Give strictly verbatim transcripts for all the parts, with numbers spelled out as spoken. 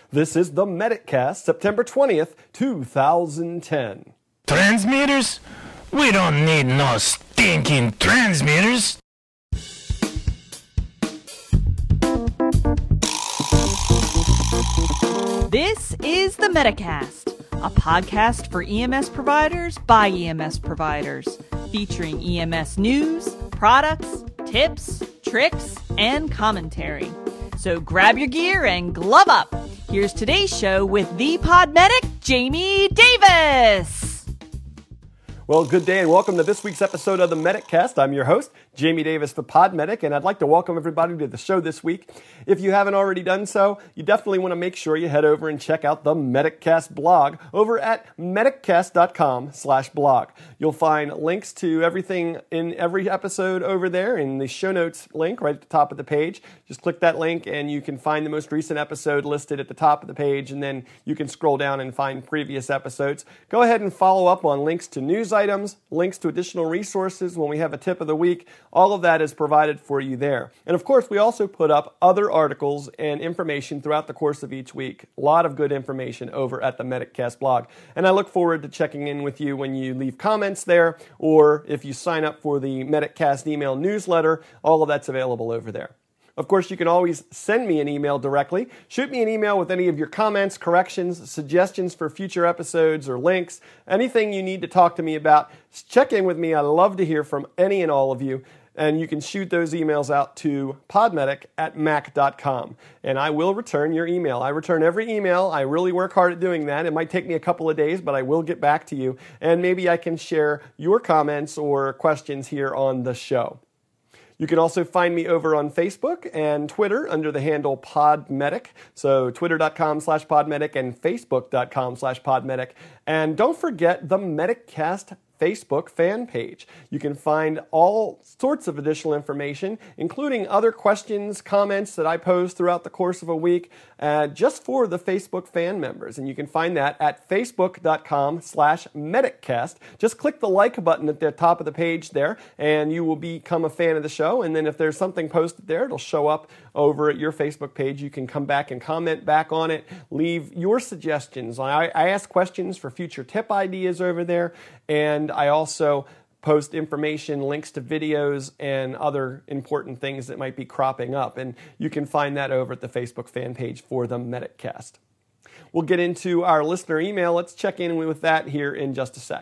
This is the MedicCast, September twentieth, two thousand ten. Transmitters? We don't need no stinking transmitters. This is the MedicCast, a podcast for E M S providers by E M S providers, featuring E M S news, products, tips, tricks, and commentary. So grab your gear and glove up. Here's today's show with the pod medic, Jamie Davis. Well, good day and welcome to this week's episode of the MedicCast. I'm your host, Jamie Davis, the Pod Medic, and I'd like to welcome everybody to the show this week. If you haven't already done so, you definitely want to make sure you head over and check out the MedicCast blog over at mediccast.com slash blog. You'll find links to everything in every episode over there in the show notes link right at the top of the page. Just click that link and you can find the most recent episode listed at the top of the page, and then you can scroll down and find previous episodes. Go ahead and follow up on links to news items, links to additional resources when we have a tip of the week. All of that is provided for you there. And of course, we also put up other articles and information throughout the course of each week. A lot of good information over at the MedicCast blog. And I look forward to checking in with you when you leave comments there, or if you sign up for the MedicCast email newsletter. All of that's available over there. Of course, you can always send me an email directly. Shoot me an email with any of your comments, corrections, suggestions for future episodes, or links, anything you need to talk to me about. Check in with me. I love to hear from any and all of you. And you can shoot those emails out to podmedic at mac dot com. And I will return your email. I return every email. I really work hard at doing that. It might take me a couple of days, but I will get back to you. And maybe I can share your comments or questions here on the show. You can also find me over on Facebook and Twitter under the handle PodMedic. So twitter.com slash PodMedic and facebook.com slash PodMedic. And don't forget the MedicCast Facebook fan page. You can find all sorts of additional information, including other questions, comments that I post throughout the course of a week, uh, just for the Facebook fan members. And you can find that at facebook.com slash MedicCast. Just click the like button at the top of the page there, and you will become a fan of the show. And then if there's something posted there, it'll show up over at your Facebook page. You can come back and comment back on it, leave your suggestions. I, I ask questions for future tip ideas over there, and I also post information, links to videos, and other important things that might be cropping up. And you can find that over at the Facebook fan page for the MedicCast. We'll get into our listener email. Let's check in with that here in just a sec.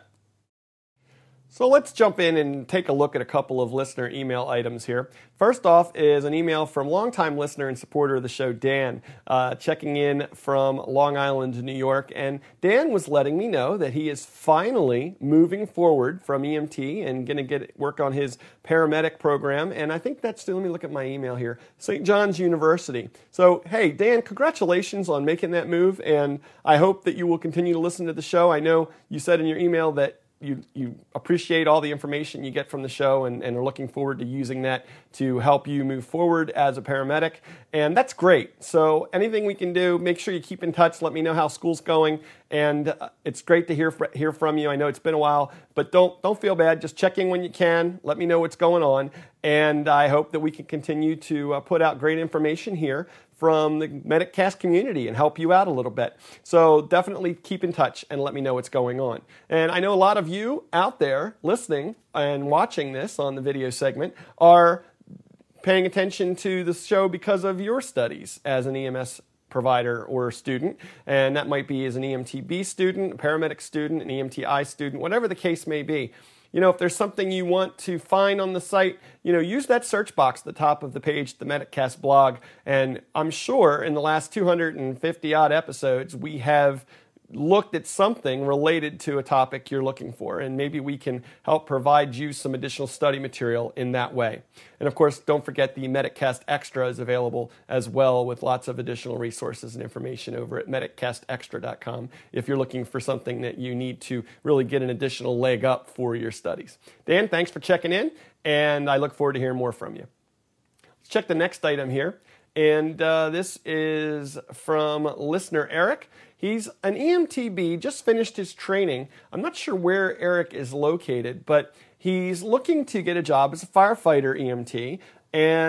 So let's jump in and take a look at a couple of listener email items here. First off is an email from longtime listener and supporter of the show, Dan, uh, checking in from Long Island, New York. And Dan was letting me know that he is finally moving forward from E M T and going to get work on his paramedic program. And I think that's, let me look at my email here, Saint John's University. So, hey, Dan, congratulations on making that move. And I hope that you will continue to listen to the show. I know you said in your email that You, you appreciate all the information you get from the show and, and are looking forward to using that to help you move forward as a paramedic. And that's great. So anything we can do, make sure you keep in touch. Let me know how school's going. And uh, it's great to hear hear from you. I know it's been a while, but don't don't feel bad. Just check in when you can. Let me know what's going on. And I hope that we can continue to uh, put out great information here from the MedicCast community and help you out a little bit. So definitely keep in touch and let me know what's going on. And I know a lot of you out there listening and watching this on the video segment are paying attention to the show because of your studies as an E M S provider or student, and that might be as an E M T B student, a paramedic student, an E M T I student, whatever the case may be. You know, if there's something you want to find on the site, you know, use that search box at the top of the page, the MedicCast blog, and I'm sure in the last two hundred fifty odd episodes, we have looked at something related to a topic you're looking for, and maybe we can help provide you some additional study material in that way. And of course, don't forget the MedicCast Extra is available as well, with lots of additional resources and information over at mediccast extra dot com if you're looking for something that you need to really get an additional leg up for your studies. Dan, thanks for checking in, and I look forward to hearing more from you. Let's check the next item here. And uh, this is from listener Eric. He's an E M T B, just finished his training. I'm not sure where Eric is located, but he's looking to get a job as a firefighter E M T. And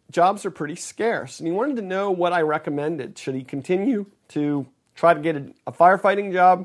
jobs are pretty scarce, and he wanted to know what I recommended. Should he continue to try to get a, a firefighting job,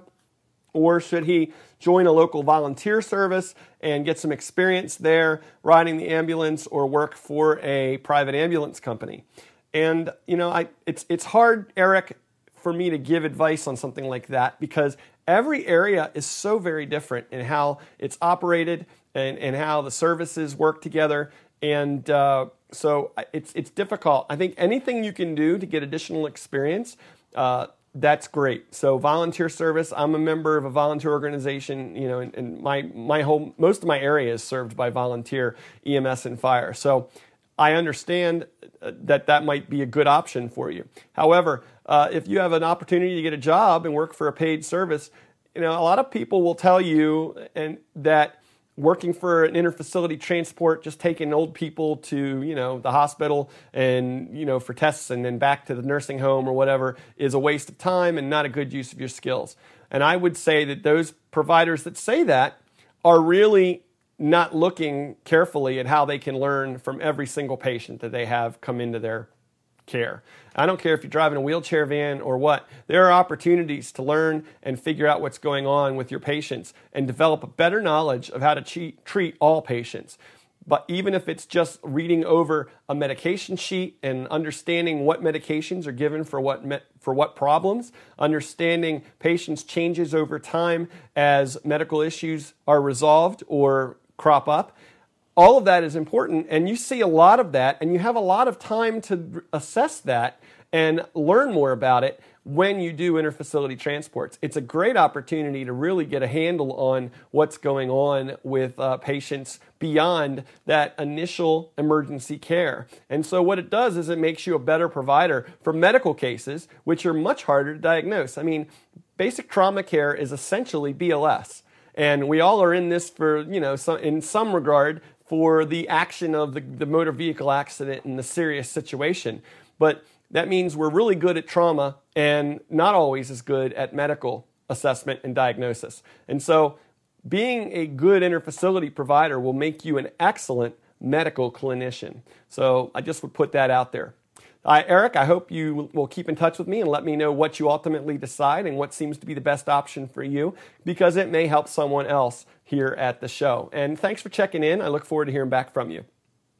or should he join a local volunteer service and get some experience there riding the ambulance, or work for a private ambulance company? And, you know, I it's it's hard, Eric, for me to give advice on something like that, because every area is so very different in how it's operated and, and how the services work together. And uh, so it's it's difficult. I think anything you can do to get additional experience, uh, that's great. So volunteer service, I'm a member of a volunteer organization, you know, and, and my, my whole, most of my area is served by volunteer E M S and fire. So I understand that that might be a good option for you. However, uh, if you have an opportunity to get a job and work for a paid service, you know, a lot of people will tell you and that working for an interfacility transport, just taking old people to, you know, the hospital and, you know, for tests and then back to the nursing home or whatever, is a waste of time and not a good use of your skills. And I would say that those providers that say that are really not looking carefully at how they can learn from every single patient that they have come into their care. I don't care if you're driving a wheelchair van or what. There are opportunities to learn and figure out what's going on with your patients and develop a better knowledge of how to treat, treat all patients. But even if it's just reading over a medication sheet and understanding what medications are given for what me- for what problems, understanding patients' changes over time as medical issues are resolved or crop up, all of that is important, and you see a lot of that, and you have a lot of time to assess that and learn more about it when you do interfacility transports. It's a great opportunity to really get a handle on what's going on with uh, patients beyond that initial emergency care. And so what it does is it makes you a better provider for medical cases, which are much harder to diagnose. I mean, basic trauma care is essentially B L S. And we all are in this for, you know, some, in some regard, for the action of the, the motor vehicle accident and the serious situation. But that means we're really good at trauma and not always as good at medical assessment and diagnosis. And so being a good interfacility provider will make you an excellent medical clinician. So I just would put that out there. Uh, Eric, I hope you will keep in touch with me and let me know what you ultimately decide and what seems to be the best option for you, because it may help someone else here at the show. And thanks for checking in. I look forward to hearing back from you.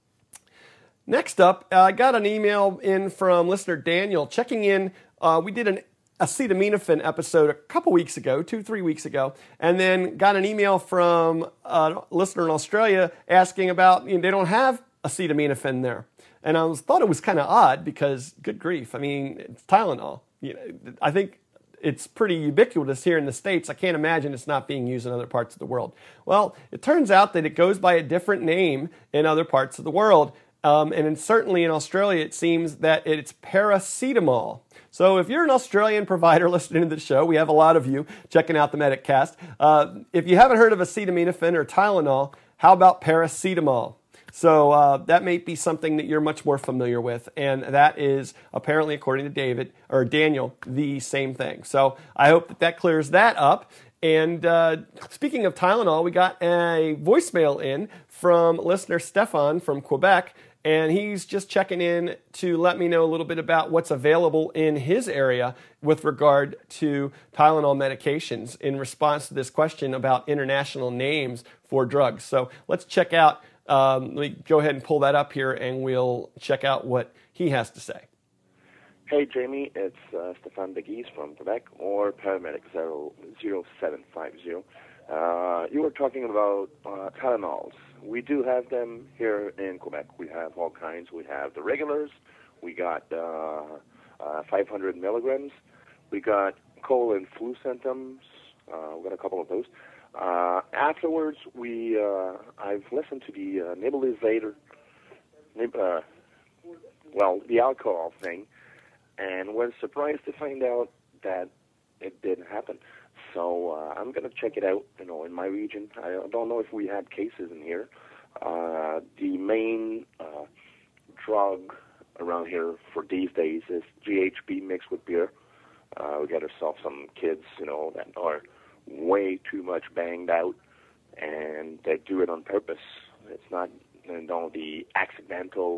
Next up, uh, I got an email in from listener Daniel checking in. Uh, we did an acetaminophen episode a couple weeks ago, two, three weeks ago, and then got an email from a listener in Australia asking about, you know, they don't have acetaminophen there. And I was, thought it was kind of odd because, good grief, I mean, it's Tylenol. You know, I think it's pretty ubiquitous here in the States. I can't imagine it's not being used in other parts of the world. Well, it turns out that it goes by a different name in other parts of the world. Um, and in, certainly in Australia, it seems that it's paracetamol. So if you're an Australian provider listening to the show, we have a lot of you checking out the MedicCast. Uh, if you haven't heard of acetaminophen or Tylenol, how about paracetamol? So uh, that may be something that you're much more familiar with, and that is apparently, according to David or Daniel, the same thing. So I hope that that clears that up. And uh, speaking of Tylenol, we got a voicemail in from listener Stefan from Quebec, and he's just checking in to let me know a little bit about what's available in his area with regard to Tylenol medications in response to this question about international names for drugs. So let's check out. Um, let me go ahead and pull that up here, and we'll check out what he has to say. Hey, Jamie, it's uh, Stefan Beguise from Quebec, or Paramedic zero zero seven five zero. Uh, you were talking about uh, Tylenols. We do have them here in Quebec. We have all kinds. We have the regulars. We got uh, uh, five hundred milligrams. We got cold and flu symptoms. Uh, we got a couple of those. Uh, afterwards, we uh, I've listened to the uh, nebulizer, neb- uh, well, the alcohol thing, and was surprised to find out that it didn't happen. So uh, I'm going to check it out, you know, in my region. I don't know if we had cases in here. Uh, the main uh, drug around here for these days is G H B mixed with beer. Uh, we got ourselves some kids, you know, that are way too much banged out, and they do it on purpose. It's not, you know, the accidental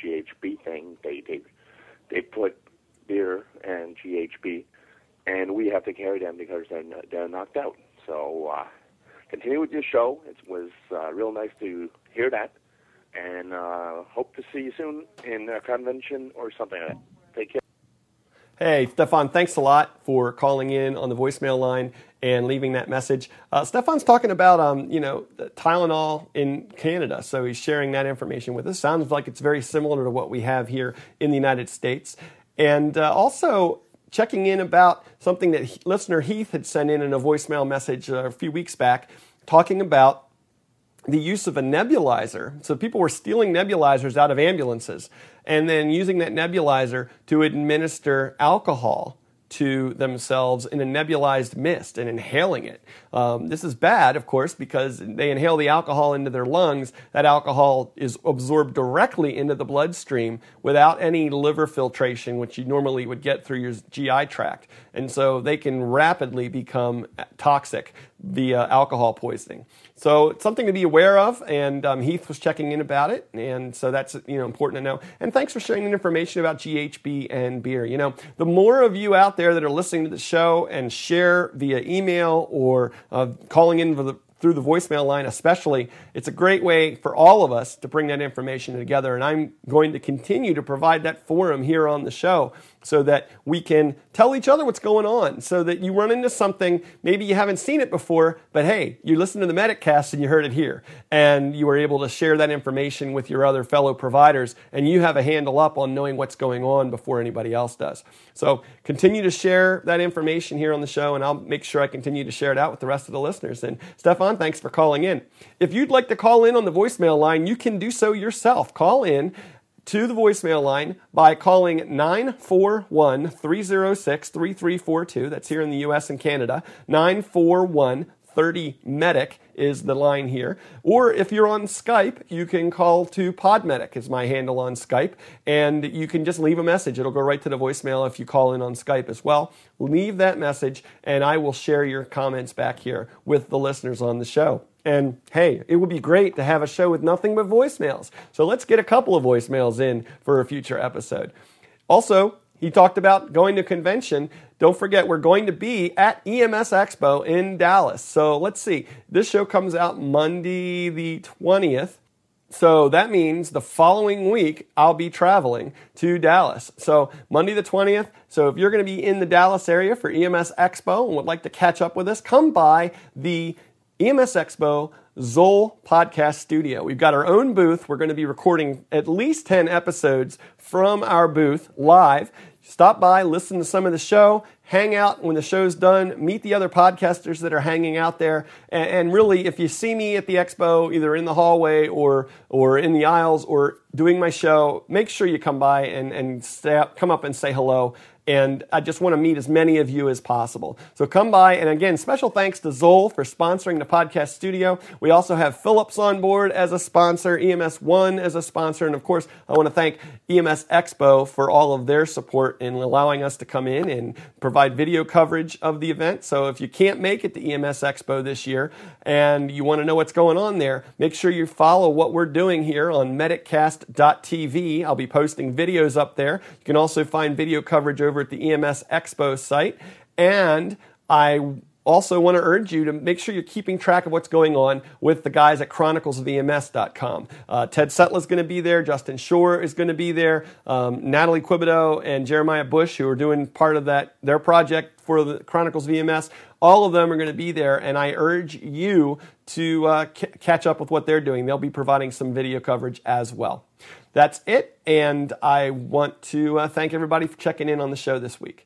G H B thing. They they they put beer and G H B, and we have to carry them because they're they're knocked out. So uh, continue with your show. It was uh, real nice to hear that, and uh, hope to see you soon in a convention or something like that. Take care. Hey, Stefan, thanks a lot for calling in on the voicemail line and leaving that message. Uh, Stefan's talking about, um, you know, Tylenol in Canada, so he's sharing that information with us. Sounds like it's very similar to what we have here in the United States. And uh, also checking in about something that he, listener Heath had sent in in a voicemail message uh, a few weeks back, talking about the use of a nebulizer. So people were stealing nebulizers out of ambulances and then using that nebulizer to administer alcohol to themselves in a nebulized mist and inhaling it. Um, this is bad, of course, because they inhale the alcohol into their lungs. That alcohol is absorbed directly into the bloodstream without any liver filtration, which you normally would get through your G I tract. And so they can rapidly become toxic via alcohol poisoning. So it's something to be aware of, and um, Heath was checking in about it, and so that's, you know, important to know. And thanks for sharing the information about G H B and beer. You know, the more of you out there that are listening to the show and share via email or uh, calling in for the through the voicemail line especially, it's a great way for all of us to bring that information together. And I'm going to continue to provide that forum here on the show so that we can tell each other what's going on, so that you run into something, maybe you haven't seen it before, but hey, you listened to the Medicast and you heard it here, and you were able to share that information with your other fellow providers, and you have a handle up on knowing what's going on before anybody else does. So continue to share that information here on the show, and I'll make sure I continue to share it out with the rest of the listeners. And Stefan, thanks for calling in. If you'd like to call in on the voicemail line, you can do so yourself. Call in to the voicemail line by calling nine four one, three oh six, three three four two. That's here in the U S and Canada. nine four one, thirty medic is the line here. Or if you're on Skype, you can call to PodMedic is my handle on Skype, and you can just leave a message. It'll go right to the voicemail if you call in on Skype as well. Leave that message, and I will share your comments back here with the listeners on the show. And hey, it would be great to have a show with nothing but voicemails. So let's get a couple of voicemails in for a future episode. Also, he talked about going to convention. Don't forget, we're going to be at E M S Expo in Dallas. So let's see. This show comes out Monday the twentieth. So that means the following week, I'll be traveling to Dallas. So Monday the twentieth. So if you're going to be in the Dallas area for E M S Expo and would like to catch up with us, come by the E M S Expo Zoll Podcast Studio. We've got our own booth. We're going to be recording at least ten episodes from our booth live. Stop by, listen to some of the show, hang out when the show's done, meet the other podcasters that are hanging out there. And, and really, if you see me at the expo, either in the hallway or or in the aisles or doing my show, make sure you come by and, and stay up, come up and say hello. And I just want to meet as many of you as possible. So come by. And again, special thanks to Zoll for sponsoring the podcast studio. We also have Philips on board as a sponsor, E M S One as a sponsor. And of course, I want to thank E M S Expo for all of their support in allowing us to come in and provide video coverage of the event. So if you can't make it to E M S Expo this year and you want to know what's going on there, make sure you follow what we're doing here on medicast dot t v. I'll be posting videos up there. You can also find video coverage over at the E M S Expo site. And I also want to urge you to make sure you're keeping track of what's going on with the guys at chronicles of E M S dot com. Uh, Ted Settler is going to be there. Justin Shore is going to be there. Um, Natalie Quibido and Jeremiah Bush, who are doing part of that their project for the Chronicles of E M S. All of them are going to be there, and I urge you to uh, c- catch up with what they're doing. They'll be providing some video coverage as well. That's it, and I want to uh, thank everybody for checking in on the show this week.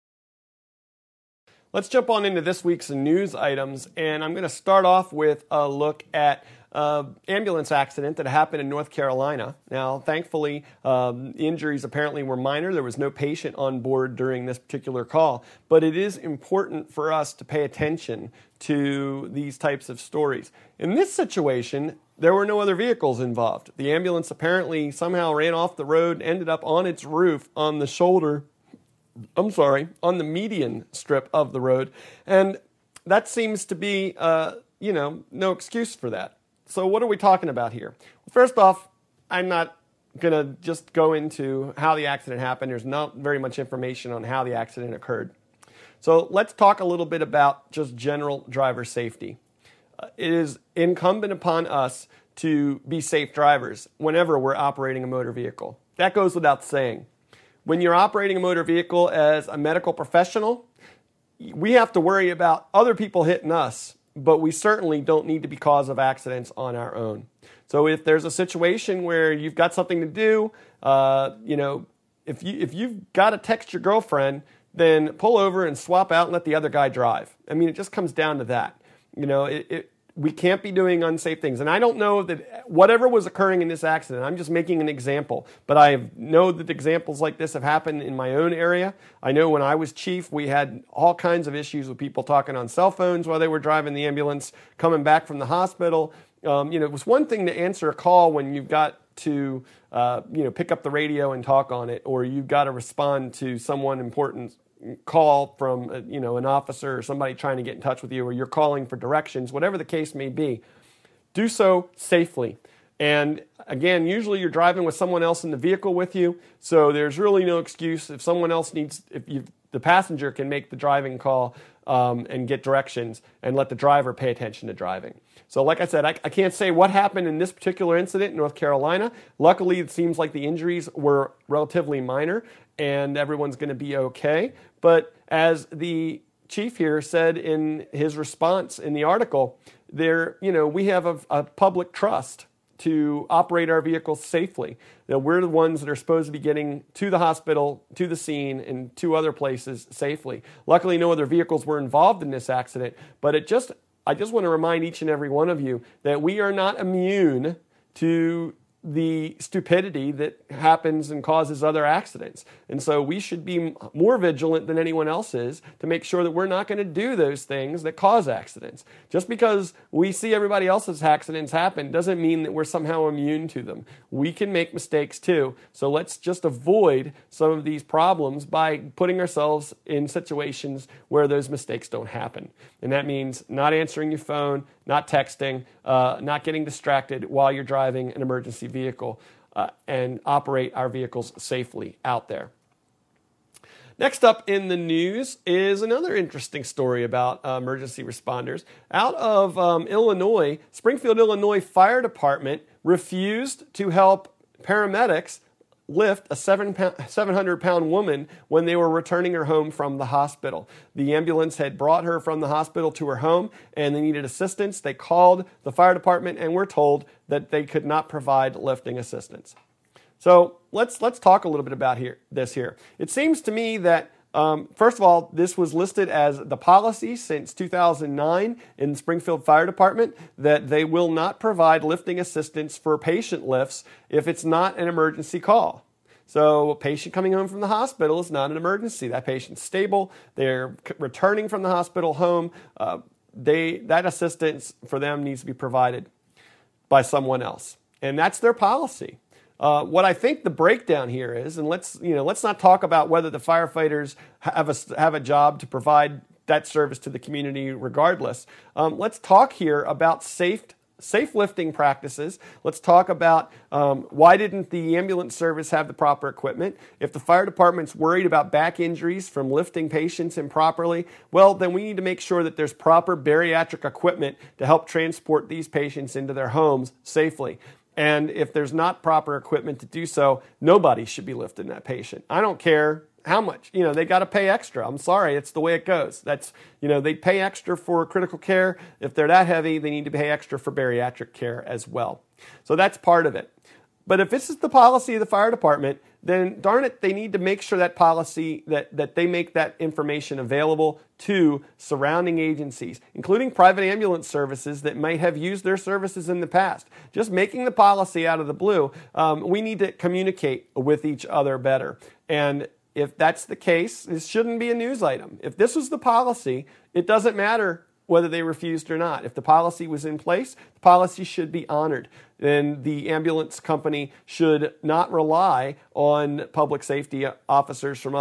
Let's jump on into this week's news items, and I'm going to start off with a look at uh, ambulance accident that happened in North Carolina. Now, thankfully, um, injuries apparently were minor. There was no patient on board during this particular call, but it is important for us to pay attention to these types of stories. In this situation, there were no other vehicles involved. The ambulance apparently somehow ran off the road, ended up on its roof on the shoulder I'm sorry, on the median strip of the road. And that seems to be, uh, you know, no excuse for that. So what are we talking about here? Well, first off, I'm not going to just go into how the accident happened. There's not very much information on how the accident occurred. So let's talk a little bit about just general driver safety. Uh, it is incumbent upon us to be safe drivers whenever we're operating a motor vehicle. That goes without saying. When you're operating a motor vehicle as a medical professional, we have to worry about other people hitting us, but we certainly don't need to be cause of accidents on our own. So if there's a situation where you've got something to do, uh, you know, if you if you've got to text your girlfriend, then pull over and swap out and let the other guy drive. I mean, it just comes down to that. You know, it, it we can't be doing unsafe things. And I don't know that whatever was occurring in this accident, I'm just making an example, but I know that examples like this have happened in my own area. I know when I was chief, we had all kinds of issues with people talking on cell phones while they were driving the ambulance, coming back from the hospital. Um, you know, it was one thing to answer a call when you've got to, uh, you know, pick up the radio and talk on it, or you've got to respond to someone important call from, uh, you know, an officer or somebody trying to get in touch with you, or you're calling for directions, whatever the case may be. Do so safely. And again, usually you're driving with someone else in the vehicle with you, so there's really no excuse if someone else needs, if you, the passenger can make the driving call um, and get directions and let the driver pay attention to driving. So like I said, I, I can't say what happened in this particular incident in North Carolina. Luckily, it seems like the injuries were relatively minor and everyone's going to be okay. But as the chief here said in his response in the article, there, you know, we have a, a public trust to operate our vehicles safely. That we're the ones that are supposed to be getting to the hospital, to the scene, and to other places safely. Luckily, no other vehicles were involved in this accident, but it just, I just want to remind each and every one of you that we are not immune to the stupidity that happens and causes other accidents. And so we should be more vigilant than anyone else is to make sure that we're not going to do those things that cause accidents. Just because we see everybody else's accidents happen doesn't mean that we're somehow immune to them. We can make mistakes too. So let's just avoid some of these problems by putting ourselves in situations where those mistakes don't happen. And that means not answering your phone, not texting, uh, not getting distracted while you're driving an emergency vehicle, uh, and operate our vehicles safely out there. Next up in the news is another interesting story about uh, emergency responders. Out of um, Illinois, Springfield, Illinois Fire Department refused to help paramedics lift a seven hundred pound woman when they were returning her home from the hospital. The ambulance had brought her from the hospital to her home and they needed assistance. They called the fire department and were told that they could not provide lifting assistance. So let's let's talk a little bit about here this here. It seems to me that Um, first of all, this was listed as the policy since two thousand nine in the Springfield Fire Department that they will not provide lifting assistance for patient lifts if it's not an emergency call. So a patient coming home from the hospital is not an emergency. That patient's stable. They're returning from the hospital home. Uh, they that assistance for them needs to be provided by someone else. And that's their policy. Uh, what I think the breakdown here is, and let's you know let's not talk about whether the firefighters have a have a job to provide that service to the community regardless. Um, let's talk here about safe safe lifting practices. Let's talk about um, why didn't the ambulance service have the proper equipment? If the fire department's worried about back injuries from lifting patients improperly, well, then we need to make sure that there's proper bariatric equipment to help transport these patients into their homes safely. And if there's not proper equipment to do so, nobody should be lifting that patient. I don't care how much. You know, they got to pay extra. I'm sorry, it's the way it goes. That's, you know, they pay extra for critical care. If they're that heavy, they need to pay extra for bariatric care as well. So that's part of it. But if this is the policy of the fire department, then darn it, they need to make sure that policy, that, that they make that information available to surrounding agencies, including private ambulance services that might have used their services in the past. Just making the policy out of the blue, um, we need to communicate with each other better. And if that's the case, this shouldn't be a news item. If this was the policy, it doesn't matter whether they refused or not. If the policy was in place, the policy should be honored. Then the ambulance company should not rely on public safety officers from other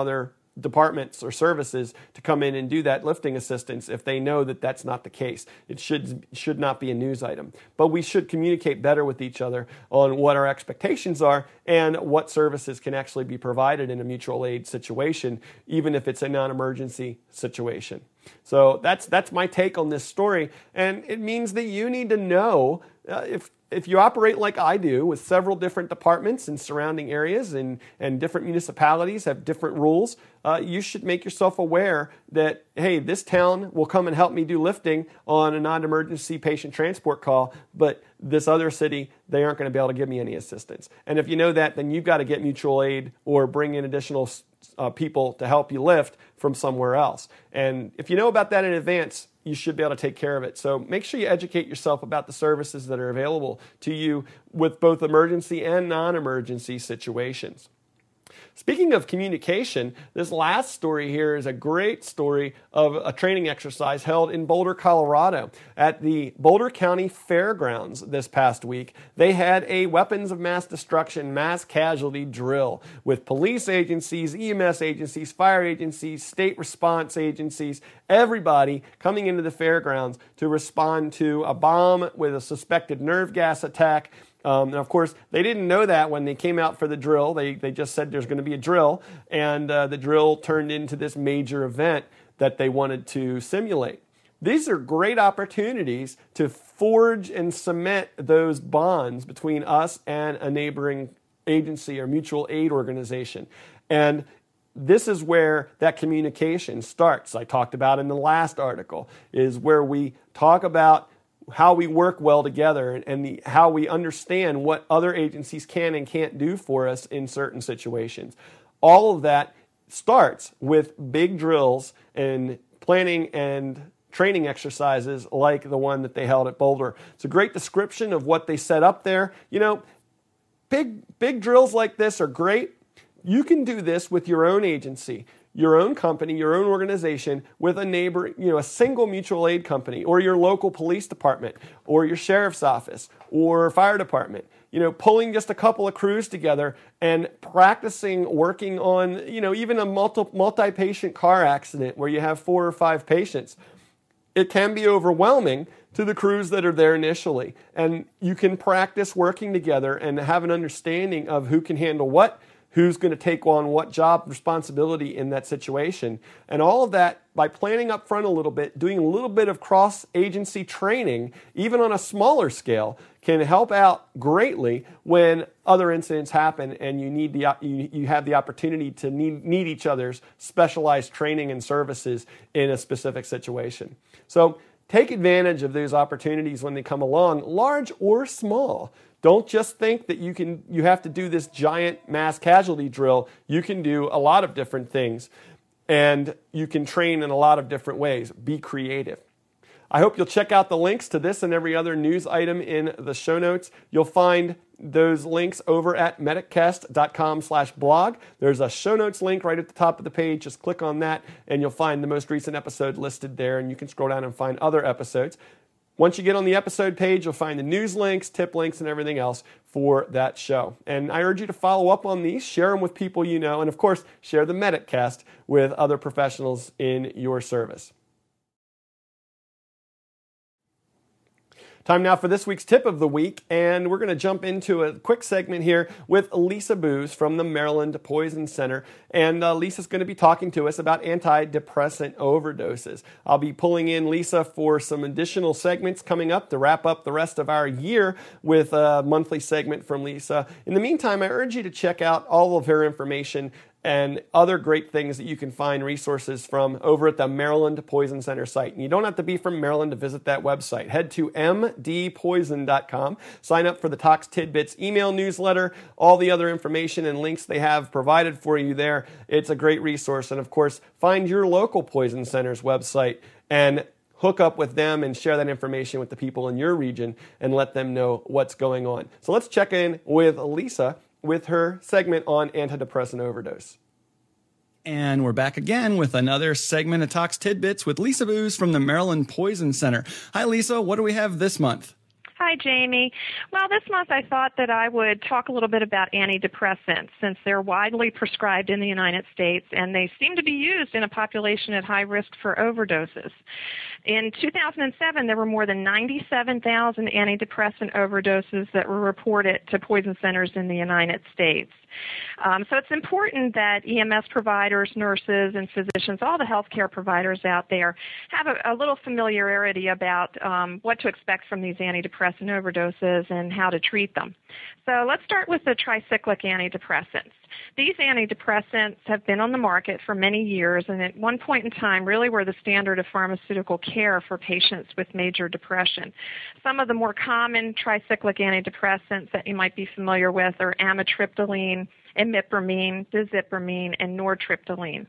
departments or services to come in and do that lifting assistance if they know that that's not the case. It should should not be a news item. But we should communicate better with each other on what our expectations are and what services can actually be provided in a mutual aid situation, even if it's a non-emergency situation. So that's that's my take on this story, and it means that you need to know uh, if If you operate like I do with several different departments in surrounding areas and, and different municipalities have different rules, uh, you should make yourself aware that, hey, this town will come and help me do lifting on a non-emergency patient transport call, but this other city, they aren't going to be able to give me any assistance. And if you know that, then you've got to get mutual aid or bring in additional uh, people to help you lift from somewhere else. And if you know about that in advance, you should be able to take care of it. So make sure you educate yourself about the services that are available to you with both emergency and non-emergency situations. Speaking of communication, this last story here is a great story of a training exercise held in Boulder, Colorado. At the Boulder County Fairgrounds this past week, they had a weapons of mass destruction, mass casualty drill with police agencies, E M S agencies, fire agencies, state response agencies, everybody coming into the fairgrounds to respond to a bomb with a suspected nerve gas attack. Um, and of course, they didn't know that when they came out for the drill. They they just said there's going to be a drill, and uh, the drill turned into this major event that they wanted to simulate. These are great opportunities to forge and cement those bonds between us and a neighboring agency or mutual aid organization. And this is where that communication starts. I talked about in the last article, is where we talk about how we work well together and, and the, how we understand what other agencies can and can't do for us in certain situations. All of that starts with big drills and planning and training exercises like the one that they held at Boulder. It's a great description of what they set up there. You know, big, big drills like this are great. You can do this with your own agency, your own company, your own organization, with a neighbor, you know, a single mutual aid company, or your local police department, or your sheriff's office, or fire department. You know, pulling just a couple of crews together and practicing working on, you know, even a multi, multi-patient car accident where you have four or five patients. It can be overwhelming to the crews that are there initially. And you can practice working together and have an understanding of who can handle what, who's going to take on what job responsibility in that situation. And all of that, by planning up front a little bit, doing a little bit of cross-agency training, even on a smaller scale, can help out greatly when other incidents happen and you need the you, you have the opportunity to need, need each other's specialized training and services in a specific situation. So take advantage of those opportunities when they come along, large or small. Don't just think that you can. You have to do this giant mass casualty drill. You can do a lot of different things, and you can train in a lot of different ways. Be creative. I hope you'll check out the links to this and every other news item in the show notes. You'll find those links over at mediccast.com slash blog. There's a show notes link right at the top of the page. Just click on that, and you'll find the most recent episode listed there, and you can scroll down and find other episodes. Once you get on the episode page, you'll find the news links, tip links, and everything else for that show. And I urge you to follow up on these, share them with people you know, and of course, share the Mediccast with other professionals in your service. Time now for this week's tip of the week, and we're going to jump into a quick segment here with Lisa Booz from the Maryland Poison Center. And uh, Lisa's going to be talking to us about antidepressant overdoses. I'll be pulling in Lisa for some additional segments coming up to wrap up the rest of our year with a monthly segment from Lisa. In the meantime, I urge you to check out all of her information and other great things that you can find resources from over at the Maryland Poison Center site. And you don't have to be from Maryland to visit that website. Head to m d poison dot com, sign up for the Tox Tidbits email newsletter, all the other information and links they have provided for you there. It's a great resource. And of course, find your local Poison Center's website and hook up with them and share that information with the people in your region and let them know what's going on. So let's check in with Lisa with her segment on antidepressant overdose. And we're back again with another segment of Tox Tidbits with Lisa Booz from the Maryland Poison Center. Hi, Lisa. What do we have this month? Hi, Hi, Jamie. Well, this month I thought that I would talk a little bit about antidepressants since they're widely prescribed in the United States and they seem to be used in a population at high risk for overdoses. In two thousand seven, there were more than ninety-seven thousand antidepressant overdoses that were reported to poison centers in the United States. Um, so it's important that E M S providers, nurses, and physicians, all the healthcare providers out there, have a, a little familiarity about um, what to expect from these antidepressant overdoses and how to treat them. So let's start with the tricyclic antidepressants. These antidepressants have been on the market for many years and at one point in time really were the standard of pharmaceutical care for patients with major depression. Some of the more common tricyclic antidepressants that you might be familiar with are amitriptyline, imipramine, dizipramine, and nortriptyline.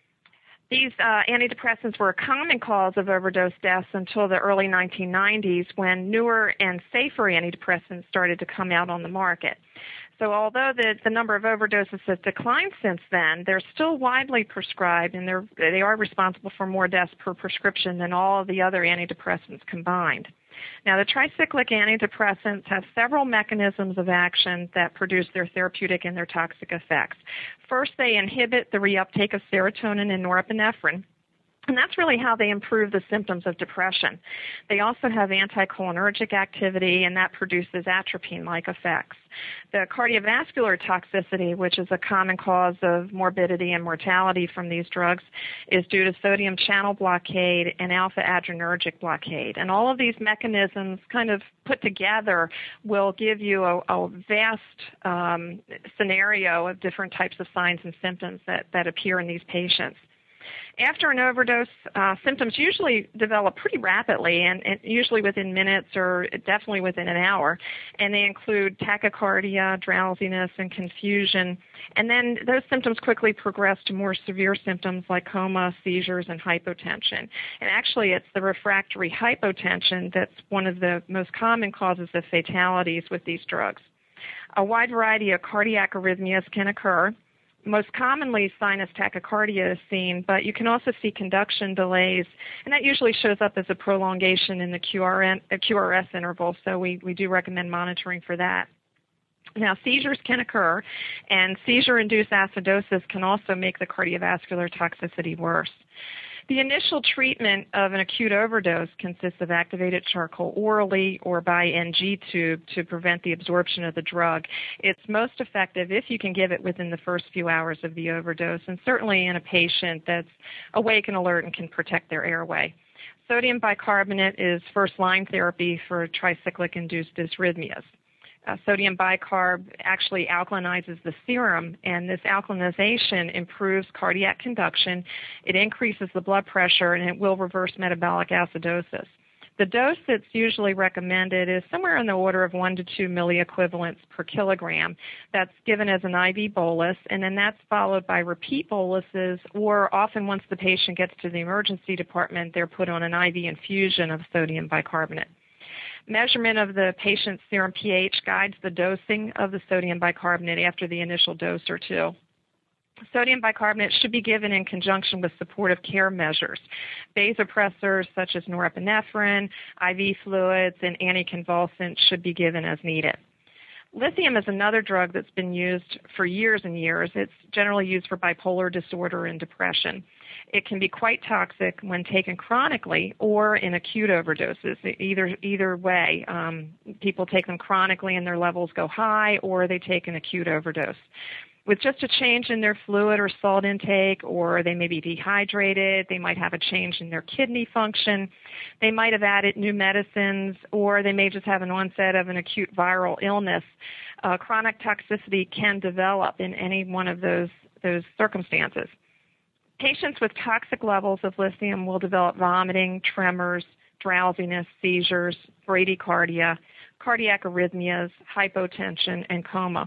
These uh, antidepressants were a common cause of overdose deaths until the early nineteen nineties when newer and safer antidepressants started to come out on the market. So although the, the number of overdoses has declined since then, they're still widely prescribed and they're, they are responsible for more deaths per prescription than all of the other antidepressants combined. Now, the tricyclic antidepressants have several mechanisms of action that produce their therapeutic and their toxic effects. First, they inhibit the reuptake of serotonin and norepinephrine. And that's really how they improve the symptoms of depression. They also have anticholinergic activity, and that produces atropine-like effects. The cardiovascular toxicity, which is a common cause of morbidity and mortality from these drugs, is due to sodium channel blockade and alpha-adrenergic blockade. And all of these mechanisms kind of put together will give you a, a vast um, scenario of different types of signs and symptoms that, that appear in these patients. After an overdose, uh, symptoms usually develop pretty rapidly and, and usually within minutes or definitely within an hour. And they include tachycardia, drowsiness, and confusion. And then those symptoms quickly progress to more severe symptoms like coma, seizures, and hypotension. And actually, it's the refractory hypotension that's one of the most common causes of fatalities with these drugs. A wide variety of cardiac arrhythmias can occur. Most commonly, sinus tachycardia is seen, but you can also see conduction delays, and that usually shows up as a prolongation in the Q R N, uh, Q R S interval, so we, we do recommend monitoring for that. Now, seizures can occur, and seizure-induced acidosis can also make the cardiovascular toxicity worse. The initial treatment of an acute overdose consists of activated charcoal orally or by N G tube to prevent the absorption of the drug. It's most effective if you can give it within the first few hours of the overdose, and certainly in a patient that's awake and alert and can protect their airway. Sodium bicarbonate is first-line therapy for tricyclic-induced dysrhythmias. Uh, sodium bicarb actually alkalinizes the serum, and this alkalinization improves cardiac conduction, it increases the blood pressure, and it will reverse metabolic acidosis. The dose that's usually recommended is somewhere in the order of one to two milliequivalents per kilogram. That's given as an I V bolus, and then that's followed by repeat boluses, or often once the patient gets to the emergency department, they're put on an I V infusion of sodium bicarbonate. Measurement of the patient's serum pH guides the dosing of the sodium bicarbonate after the initial dose or two. Sodium bicarbonate should be given in conjunction with supportive care measures. Vasopressors such as norepinephrine, I V fluids, and anticonvulsants should be given as needed. Lithium is another drug that's been used for years and years. It's generally used for bipolar disorder and depression. It can be quite toxic when taken chronically or in acute overdoses. Either either way, um, people take them chronically and their levels go high, or they take an acute overdose. With just a change in their fluid or salt intake, or they may be dehydrated, they might have a change in their kidney function, they might have added new medicines, or they may just have an onset of an acute viral illness. Uh, chronic toxicity can develop in any one of those, those circumstances. Patients with toxic levels of lithium will develop vomiting, tremors, drowsiness, seizures, bradycardia, cardiac arrhythmias, hypotension, and coma.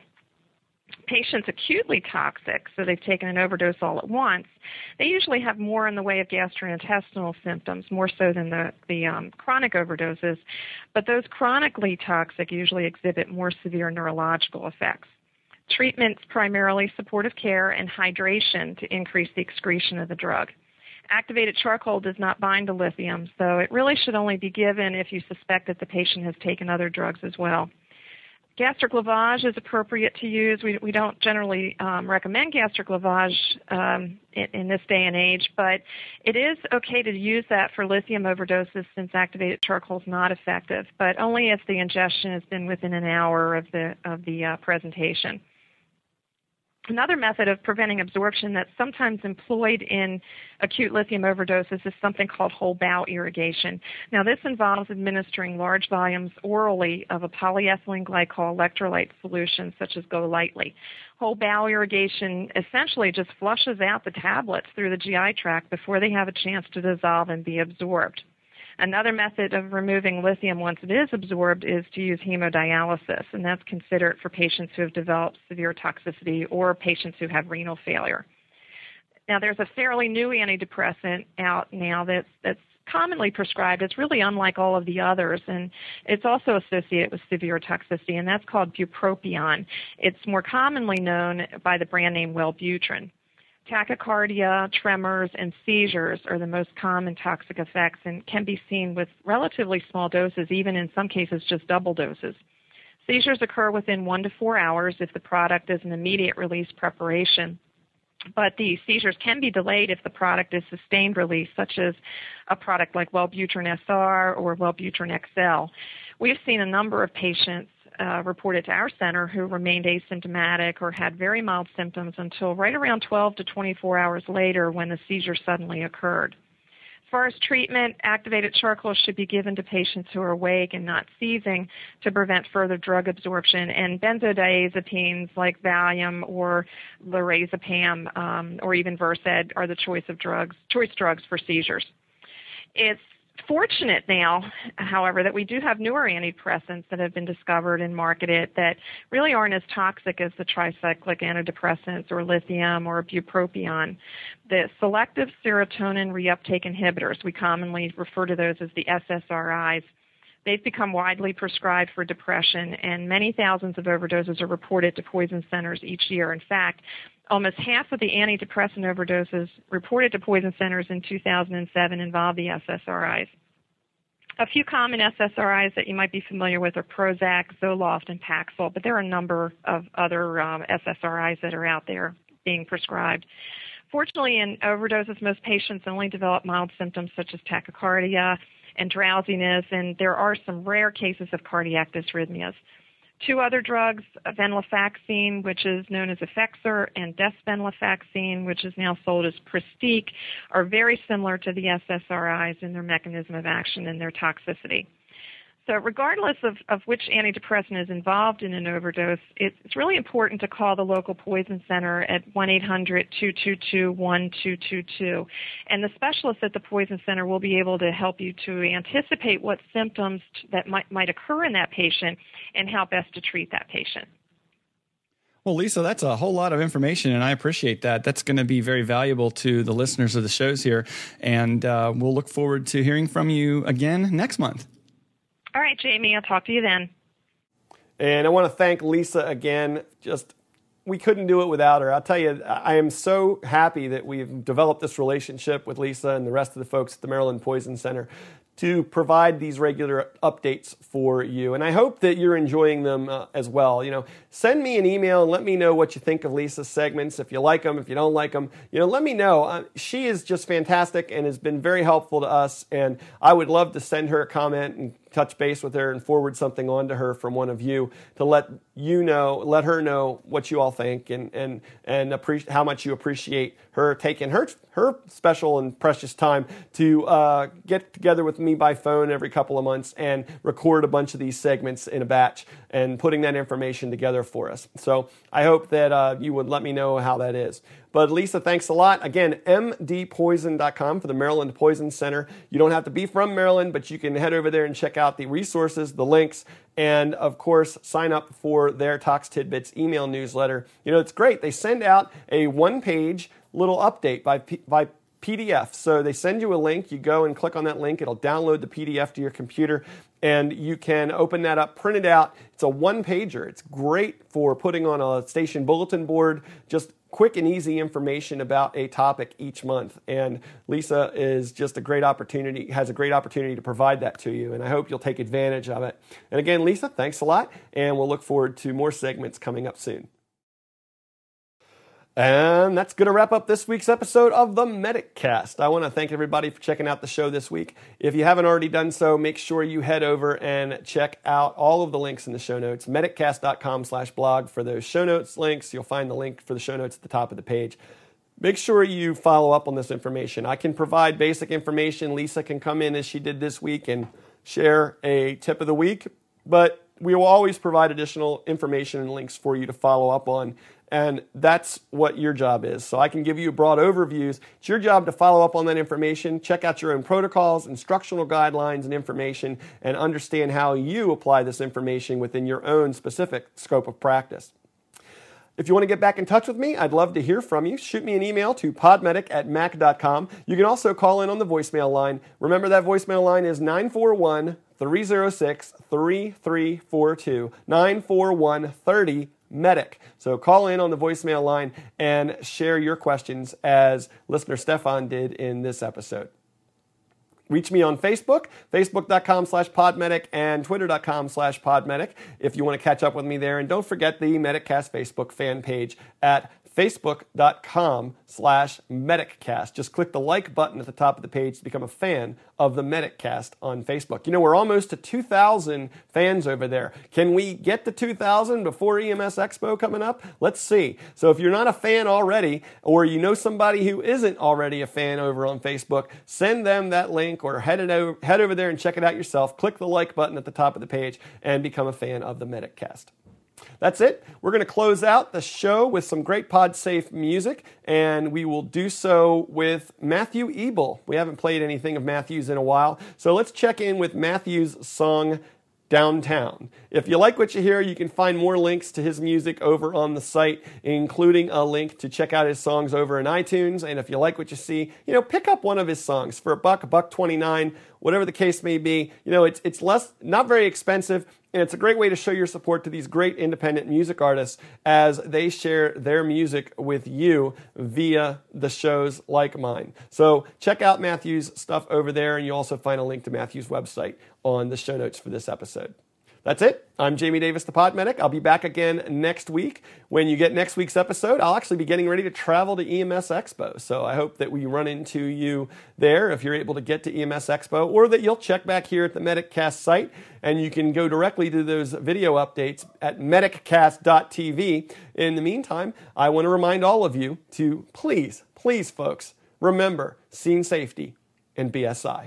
Patients acutely toxic, so they've taken an overdose all at once, they usually have more in the way of gastrointestinal symptoms, more so than the, the um, chronic overdoses, but those chronically toxic usually exhibit more severe neurological effects. Treatment's primarily supportive care and hydration to increase the excretion of the drug. Activated charcoal does not bind to lithium, so it really should only be given if you suspect that the patient has taken other drugs as well. Gastric lavage is appropriate to use. We, we don't generally um, recommend gastric lavage um, in, in this day and age, but it is okay to use that for lithium overdoses since activated charcoal is not effective, but only if the ingestion has been within an hour of the, of the uh, presentation. Another method of preventing absorption that's sometimes employed in acute lithium overdoses is something called whole bowel irrigation. Now, this involves administering large volumes orally of a polyethylene glycol electrolyte solution, such as Golightly. Whole bowel irrigation essentially just flushes out the tablets through the G I tract before they have a chance to dissolve and be absorbed. Another method of removing lithium once it is absorbed is to use hemodialysis, and that's considered for patients who have developed severe toxicity or patients who have renal failure. Now, there's a fairly new antidepressant out now that's, that's commonly prescribed. It's really unlike all of the others, and it's also associated with severe toxicity, and that's called bupropion. It's more commonly known by the brand name Wellbutrin. Tachycardia, tremors, and seizures are the most common toxic effects and can be seen with relatively small doses, even in some cases just double doses. Seizures occur within one to four hours if the product is an immediate release preparation, but the seizures can be delayed if the product is sustained release, such as a product like Wellbutrin S R or Wellbutrin X L. We've seen a number of patients Uh, reported to our center who remained asymptomatic or had very mild symptoms until right around twelve to twenty-four hours later when the seizure suddenly occurred. As far as treatment, activated charcoal should be given to patients who are awake and not seizing to prevent further drug absorption, and benzodiazepines like Valium or lorazepam um, or even Versed are the choice of drugs, choice drugs for seizures. It's fortunate now, however, that we do have newer antidepressants that have been discovered and marketed that really aren't as toxic as the tricyclic antidepressants or lithium or bupropion. The selective serotonin reuptake inhibitors, we commonly refer to those as the S S R Is, they've become widely prescribed for depression, and many thousands of overdoses are reported to poison centers each year. In fact, almost half of the antidepressant overdoses reported to poison centers in two thousand seven involved the S S R Is. A few common S S R Is that you might be familiar with are Prozac, Zoloft, and Paxil, but there are a number of other um, S S R Is that are out there being prescribed. Fortunately, in overdoses, most patients only develop mild symptoms such as tachycardia and drowsiness, and there are some rare cases of cardiac dysrhythmias. Two other drugs, venlafaxine, which is known as Effexor, and desvenlafaxine, which is now sold as Pristiq, are very similar to the S S R Is in their mechanism of action and their toxicity. So regardless of, of which antidepressant is involved in an overdose, it's really important to call the local poison center at one eight hundred, two two two, one two two two. And the specialists at the poison center will be able to help you to anticipate what symptoms that might, might occur in that patient and how best to treat that patient. Well, Lisa, that's a whole lot of information, and I appreciate that. That's going to be very valuable to the listeners of the shows here. And uh, we'll look forward to hearing from you again next month. All right, Jamie, I'll talk to you then. And I want to thank Lisa again. Just, we couldn't do it without her. I'll tell you, I am so happy that we've developed this relationship with Lisa and the rest of the folks at the Maryland Poison Center to provide these regular updates for you. And I hope that you're enjoying them uh, as well. You know, send me an email and let me know what you think of Lisa's segments. If you like them, if you don't like them, you know, let me know. Uh, she is just fantastic and has been very helpful to us. And I would love to send her a comment and touch base with her and forward something on to her from one of you to let you know, let her know what you all think and and and appreciate how much you appreciate her taking her her special and precious time to uh, get together with me by phone every couple of months and record a bunch of these segments in a batch and putting that information together for us. So I hope that uh, you would let me know how that is. But Lisa, thanks a lot. Again, m d poison dot com for the Maryland Poison Center. You don't have to be from Maryland, but you can head over there and check out the resources, the links, and of course, sign up for their Tox Tidbits email newsletter. You know, it's great. They send out a one-page little update by by P D F. So they send you a link. You go and click on that link. It'll download the P D F to your computer, and you can open that up, print it out. It's a one-pager. It's great for putting on a station bulletin board, just quick and easy information about a topic each month. And Lisa is just a great opportunity, has a great opportunity to provide that to you, and I hope you'll take advantage of it. And again, Lisa, thanks a lot, and we'll look forward to more segments coming up soon. And that's going to wrap up this week's episode of the MedicCast. I want to thank everybody for checking out the show this week. If you haven't already done so, make sure you head over and check out all of the links in the show notes. mediccast.com slash blog for those show notes links. You'll find the link for the show notes at the top of the page. Make sure you follow up on this information. I can provide basic information. Lisa can come in as she did this week and share a tip of the week, but we will always provide additional information and links for you to follow up on. And that's what your job is. So I can give you broad overviews. It's your job to follow up on that information, check out your own protocols, instructional guidelines, and information, and understand how you apply this information within your own specific scope of practice. If you want to get back in touch with me, I'd love to hear from you. Shoot me an email to podmedic at mac dot com. You can also call in on the voicemail line. Remember, that voicemail line is nine four one, three oh six, three three four two, nine four one, thirty medic. So call in on the voicemail line and share your questions as listener Stefan did in this episode. Reach me on Facebook, facebook.com slash podmedic and twitter.com slash podmedic if you want to catch up with me there. And don't forget the MedicCast Facebook fan page at facebook.com slash MedicCast. Just click the like button at the top of the page to become a fan of the MedicCast on Facebook. You know, we're almost to two thousand fans over there. Can we get to two thousand before E M S Expo coming up? Let's see. So if you're not a fan already, or you know somebody who isn't already a fan over on Facebook, send them that link or head, it over, head over there and check it out yourself. Click the like button at the top of the page and become a fan of the MedicCast. That's it. We're going to close out the show with some great PodSafe music, and we will do so with Matthew Ebel. We haven't played anything of Matthew's in a while, so let's check in with Matthew's song, Downtown. If you like what you hear, you can find more links to his music over on the site, including a link to check out his songs over in iTunes. And if you like what you see, you know, pick up one of his songs for a buck, a buck twenty-nine, whatever the case may be. You know, it's it's less, not very expensive. And it's a great way to show your support to these great independent music artists as they share their music with you via the shows like mine. So check out Matthew's stuff over there, and you'll also find a link to Matthew's website on the show notes for this episode. That's it. I'm Jamie Davis, the Pod Medic. I'll be back again next week. When you get next week's episode, I'll actually be getting ready to travel to E M S Expo. So I hope that we run into you there if you're able to get to E M S Expo, or that you'll check back here at the MedicCast site, and you can go directly to those video updates at mediccast dot t v. In the meantime, I want to remind all of you to please, please, folks, remember scene safety and B S I.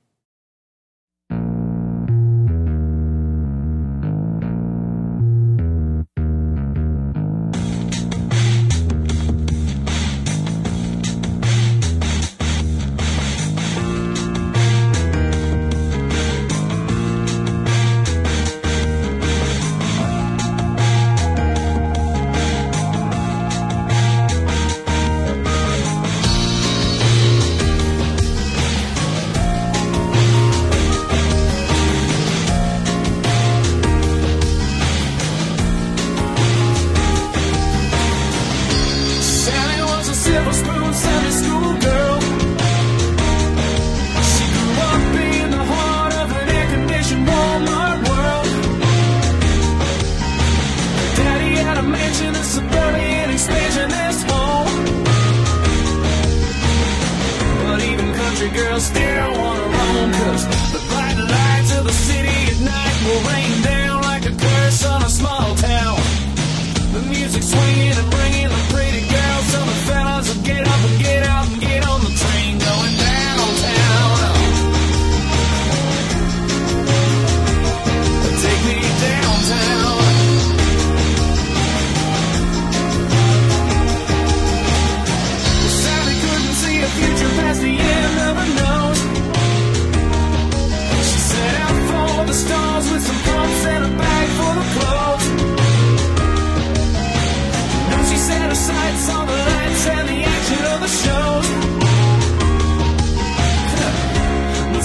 Girls still wanna roam, 'cause the bright lights of the city at night will rain down like a curse on a small town. The music's swinging and bringing the pretty girls, so the fellas will get up and get out and get on the train going downtown. Take me downtown. Sally couldn't see a future past the end of her nose.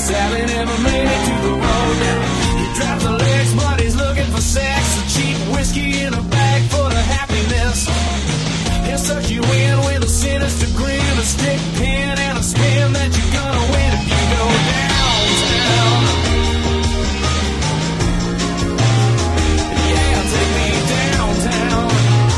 Sally never made it to the road now. He dropped the legs, but he's looking for sex. A cheap whiskey in a bag full of happiness. He'll suck you in with a sinister grin, a stick pin and a spin that you're gonna win if you go downtown. Yeah, take me downtown.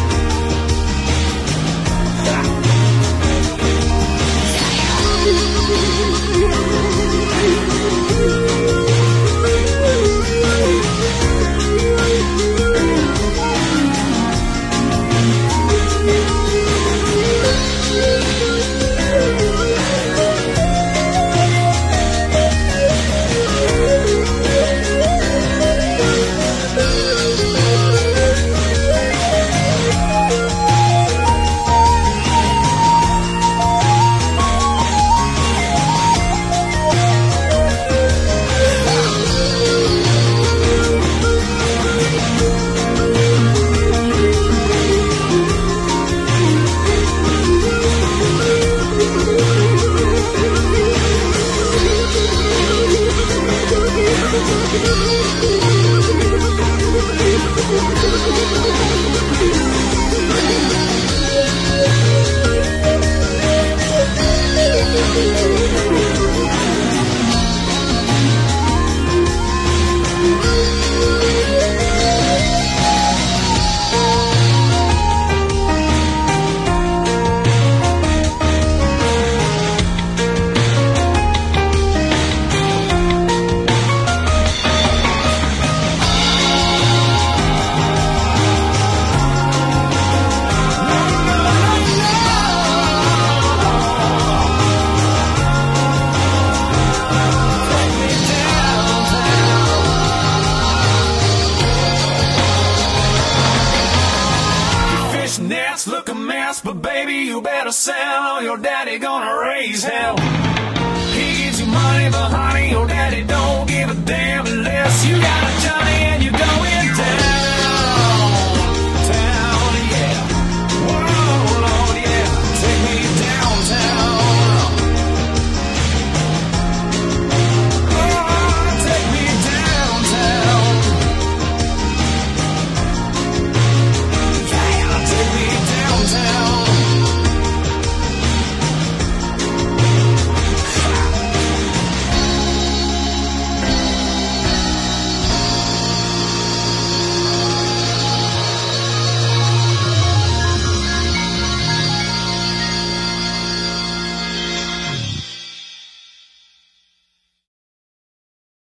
Look a mess, but baby, you better sell. Your daddy gonna raise hell. He gives you money, but honey, your daddy don't.